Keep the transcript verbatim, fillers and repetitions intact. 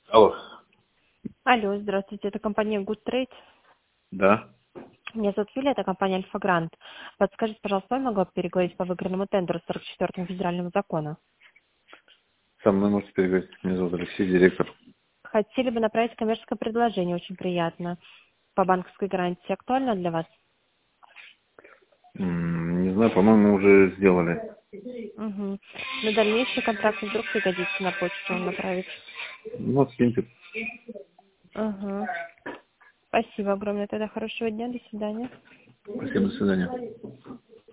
Алло. Алло, здравствуйте, это компания Good Trade. Да. Меня зовут Юлия, это компания Альфа Грант. Подскажите, пожалуйста, я могу переговорить по выигранному тендеру сорок четвёртому федеральному закону? Со мной можете переговорить. Меня зовут Алексей, директор. Хотели бы направить коммерческое предложение, очень приятно. По банковской гарантии актуально для вас? М, Не знаю, по-моему, уже сделали. Угу. На дальнейший контракт вдруг пригодится на почту вам направить. Ну, скиньте. Угу. Спасибо огромное, тогда хорошего дня, до свидания. Спасибо, до свидания.